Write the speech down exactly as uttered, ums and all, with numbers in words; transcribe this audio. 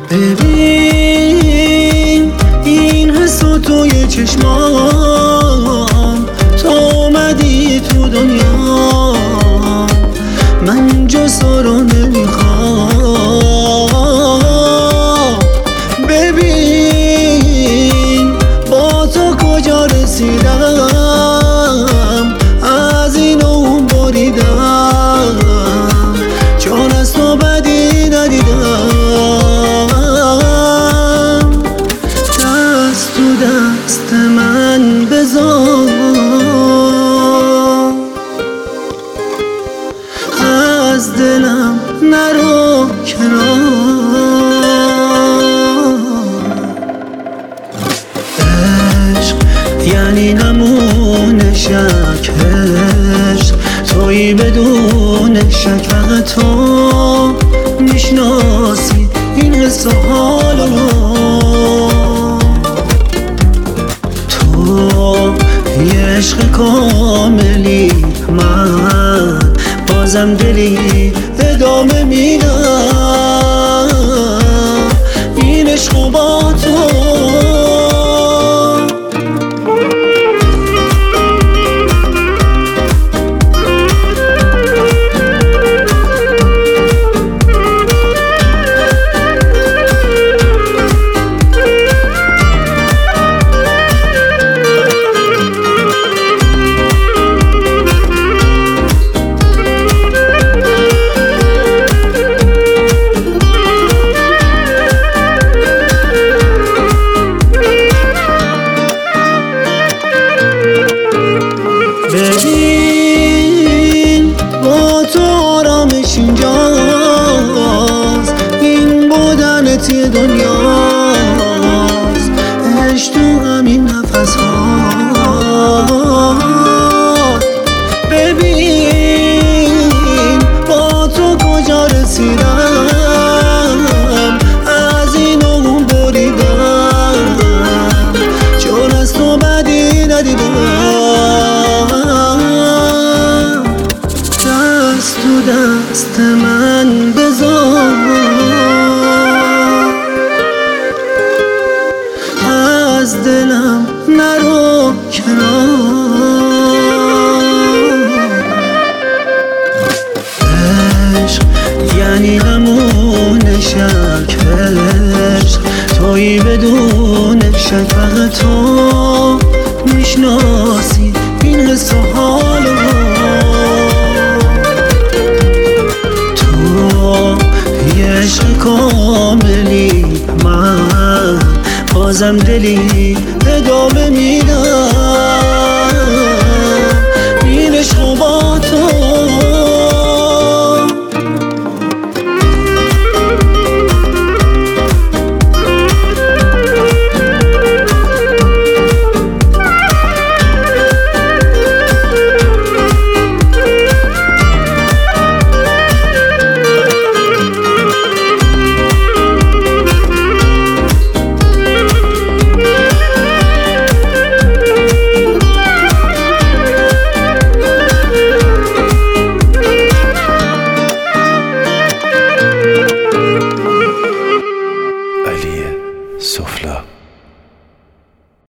ببین این حسو توی چشمام، تو اومدی تو دنیا، من جز تو رو نمیخوام. ببین با تو کجا رسیدم، از این اون بریدم، چون از تو بدی ندیدم. دست تو دست من بذار، از دلم نرو کنار. عشق یعنی نمونه شک، عشق تویی بدون شک، فقط تو میشناسی این حس و حال رو. تو یه عشق کاملی، من بازم دلی ادامه میدم این عشق با تو. ببین با تو آرامش اینجاست، این بودنت یه دنیاست، عشق تو همین نفس هاست. ببین با تو کجا رسیدم، از این اون بریدم، چون از تو بدی ندیدم. دست تو دست من بذار، از دلم نرو کنار. عشق یعنی نمونه شک، عشق تویی بدون شک، فقط تو میشناسی این حس و حال رو. عشق کاملی، من بازم دلی ادامه میدم این عشق با تو. سفلا